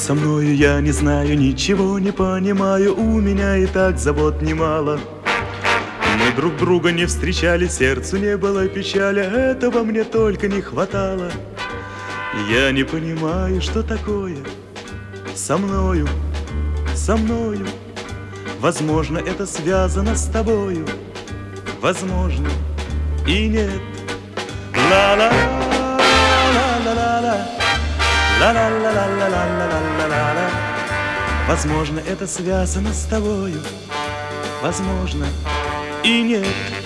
со мною я не знаю, ничего не понимаю, у меня и так забот немало. Мы друг друга не встречали, сердцу не было печали, этого мне только не хватало. Я не понимаю, что такое со мною, со мною. Возможно, это связано с тобою, возможно, и нет. Ла-ла, ла-ла-ла-ла, ла-ла-ла-ла-ла-ла-ла-ла-ла. Возможно, это связано с тобою, возможно, и нет.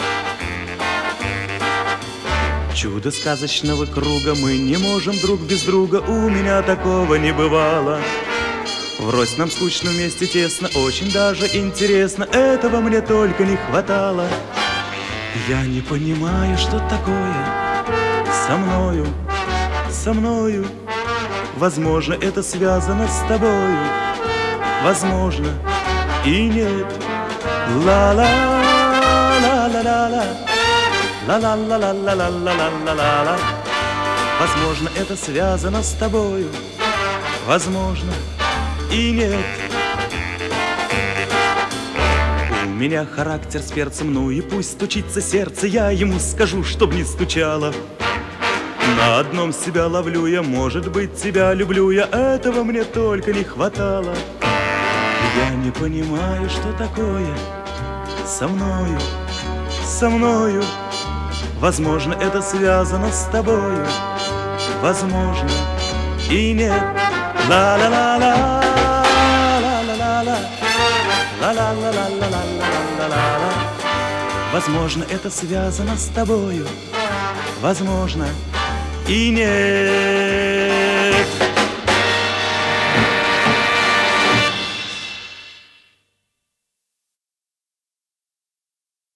Чудо сказочного круга, мы не можем друг без друга, у меня такого не бывало. Врозь нам скучно, вместе тесно, очень даже интересно, этого мне только не хватало. Я не понимаю, что такое со мною, со мною. Возможно, это связано с тобою, возможно, и нет. Ла-ла, ла-ла-ла-ла, ла-ла-ла-ла-ла-ла-ла-ла-ла. Возможно, это связано с тобою, возможно, и нет. У меня характер с перцем, ну и пусть стучится сердце, я ему скажу, чтоб не стучало. На одном себя ловлю я, может быть, тебя люблю я, этого мне только не хватало. Я не понимаю, что такое со мною, со мною. Возможно, это связано с тобою, возможно, и нет. Ла-ла-ла-ла, ла-ла-ла-ла, ла-ла-ла-ла-ла-ла-ла-ла. Возможно, это связано с тобою, возможно, и нет.